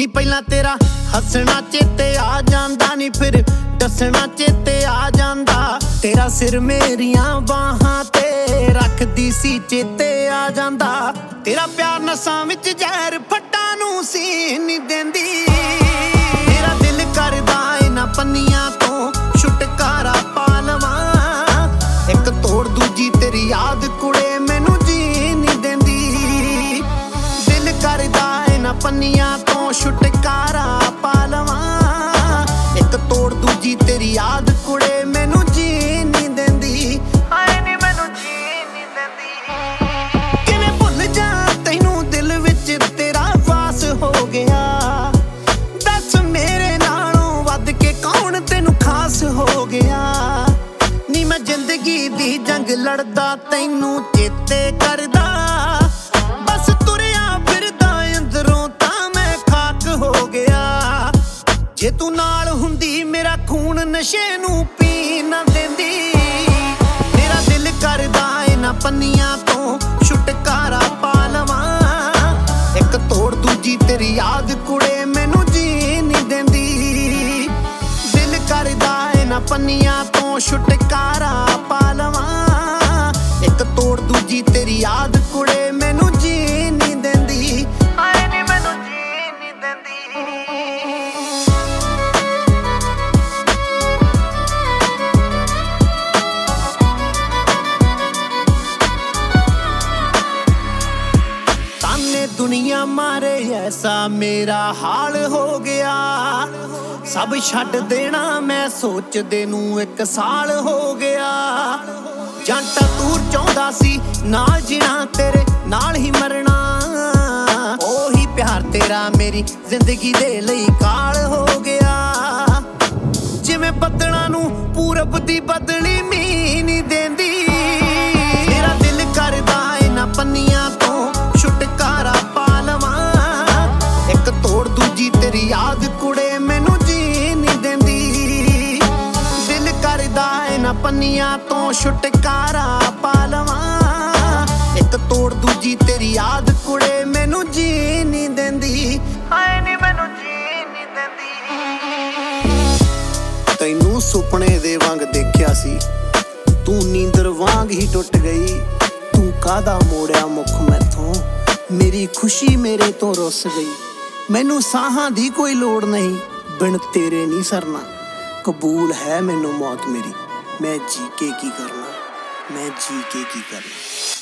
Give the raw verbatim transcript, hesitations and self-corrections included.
ਨੀ ਪਹਿਲਾਂ ਤੇਰਾ ਹੱਸਣਾ ਚੇਤੇ ਆ ਜਾਂਦਾ, ਨੀ ਫਿਰ ਦੱਸਣਾ ਚੇਤੇ ਆ ਜਾਂਦਾ। ਤੇਰਾ ਸਿਰ ਮੇਰੀਆਂ ਬਾਹਾਂ ਤੇ ਰੱਖਦੀ ਸੀ ਚੇਤੇ ਆ ਜਾਂਦਾ। ਤੇਰਾ ਪਿਆਰ ਨਸਾਂ ਵਿੱਚ ਜ਼ਹਿਰ ਫੱਟਾਂ ਨੂੰ ਸੀ ਨੀ ਦਿੰਦੀ। ਮੇਰਾ ਦਿਲ ਕਰਦਾ ਇਹਨਾਂ ਪੰਨੀਆਂ ਤੋਂ ਛੁਟਕਾਰਾ ਪਾ ਲਵਾਂ, ਇੱਕ ਤੋੜ ਦੂਜੀ ਤੇਰੀ ਯਾਦ ਕੁੜੇ ਮੈਨੂੰ ਜੀ ਨੀ ਦਿੰਦੀ। ਦਿਲ ਕਰਦਾ ਇਹਨਾਂ ਪੰਨੀਆਂ ਤੋਂ ਛੁਟਕਾਰਾ ਪਾ ਲਵਾਂ, ਇੱਕ ਤੋੜ ਦੂਜੀ ਤੇਰੀ ਯਾਦ ਕੁੜੇ ਮੈਨੂੰ ਜੀ ਨੀ ਦਿੰਦੀ। ਹਾਏ ਨੀ ਮੈਨੂੰ ਜੀ ਨੀ ਦਿੰਦੀ। ਕਿਵੇਂ ਭੁੱਲ ਜਾ ਤੈਨੂੰ ਦਿਲ ਵਿੱਚ ਤੇਰਾ ਵਾਸ ਹੋ ਗਿਆ, ਦੱਸ ਮੇਰੇ ਨਾਲੋਂ ਵੱਧ ਕੇ ਕੌਣ ਤੈਨੂੰ ਖਾਸ ਹੋ ਗਿਆ। ਨੀ ਮੈਂ ਜ਼ਿੰਦਗੀ ਦੀ ਜੰਗ ਲੜਦਾ ਤੈਨੂੰ ਚੇਤੇ ਕਰਦਾ, ਬਸ ਤੁਰਿਆ ਫਿਰਦਾ ਅੰਦਰੋਂ ਤਾਂ ਮੈਂ ਖਾਕ ਹੋ ਗਿਆ। ਜੇ ਤੂੰ ਨਾਲ ਹੁੰਦੀ ਮੇਰਾ ਖੂਨ ਨਸ਼ੇ ਨੂੰ ਪੀ ਨਾ ਦਿੰਦੀ। ਮੇਰਾ ਦਿਲ ਕਰਦਾ ਇਹਨਾਂ ਪੰਨੀਆਂ ਤੋਂ ਛੁਟਕਾਰਾ ਪਾ ਲਵਾਂ, ਇੱਕ ਤੋੜ ਦੂਜੀ ਤੇਰੀ ਯਾਦ ਕੁੜੇ ਮੈਨੂੰ ਜੀ ਨੀ ਦਿੰਦੀ। ਦਿਲ ਕਰਦਾ ਇਹਨਾਂ ਪੰਨੀਆਂ ਤੋਂ ਛੁਟਕਾਰਾ ਪਾ ਲਵਾਂ, ਇੱਕ ਤੋੜ ਦੂਜੀ ਤੇਰੀ ਯਾਦ ਕੁੜੇ ਮੈਨੂੰ ਜੀ ਨੀ ਦਿੰਦੀ। ਹਾਏ ਨੀ ਮੈਨੂੰ ਜੀ ਨੀ ਦਿੰਦੀ। ਤਾਨੇ ਦੁਨੀਆ ਮਾਰੇ ਐਸਾ ਮੇਰਾ ਹਾਲ ਹੋ ਗਿਆ, ਸਭ ਛੱਡ ਦੇਣਾ ਮੈਂ ਸੋਚਦੇ ਨੂੰ ਇੱਕ ਸਾਲ ਹੋ ਗਿਆ। ਜੰਟਾ ਤੂੰ ਚਾਹੁੰਦਾ ਸੀ ਨਾਲ ਜੀਣਾ ਤੇਰੇ ਨਾਲ ਹੀ ਮਰਨਾ, ਉਹੀ ਪਿਆਰ ਤੇਰਾ ਮੇਰੀ ਜ਼ਿੰਦਗੀ ਦੇ ਲਈ ਕਾਲ ਹੋ ਗਿਆ। ਜਿਵੇਂ ਬੱਦਲਾਂ ਨੂੰ ਪੂਰਬ ਦੀ ਬਦਲੀ ਮੀਂਹ ਨੀ ਦਿੰਦੀ। ਮੇਰਾ ਦਿਲ ਕਰਦਾ ਇਹਨਾਂ ਪੰਨੀਆਂ ਤੋਂ ਛੁਟਕਾਰਾ ਪਾ ਲਵਾਂ, ਇੱਕ ਤੋੜ ਦੂਜੀ ਤੇਰੀ ਯਾਦ ਕੁੜੇ ਮੈਨੂੰ ਜੀ ਨੀ ਦਿੰਦੀ। ਦਿਲ ਕਰਦਾ ਇਹਨਾਂ ਪੰਨੀਆਂ ਤੋਂ ਛੁਟਕਾਰਾ ਪਾ ਲਵਾਂ, ਇੱਕ ਤੋੜ ਦੂਜੀ ਤੇਰੀ ਯਾਦ ਕੁੜੇ ਮੈਨੂੰ ਜੀ ਨੀ ਦਿੰਦੀ। ਹਾਏ ਨੀ ਮੈਨੂੰ ਜੀ ਨੀ ਦਿੰਦੀ। ਤੈਨੂੰ ਸੁਪਨੇ ਦੇ ਵਾਂਗ ਦੇਖਿਆ ਸੀ, ਤੂੰ ਨੀਂਦਰ ਵਾਂਗ ਹੀ ਟੁੱਟ ਗਈ। ਤੂੰ ਕਾਹਦਾ ਮੋੜਿਆ ਮੁੱਖ ਮੈਥੋਂ, ਮੇਰੀ ਖੁਸ਼ੀ ਮੇਰੇ ਤੋਂ ਰੁੱਸ ਗਈ। ਮੈਨੂੰ ਸਾਹਾਂ ਦੀ ਕੋਈ ਲੋੜ ਨਹੀਂ, ਬਿਨ ਤੇਰੇ ਨਹੀਂ ਸਰਨਾ। ਕਬੂਲ ਹੈ ਮੈਨੂੰ ਮੌਤ ਮੇਰੀ, ਮੈਂ ਜੀ ਕੇ ਕੀ ਕਰਨਾ, ਮੈਂ ਜੀ ਕੇ ਕੀ ਕਰਨਾ।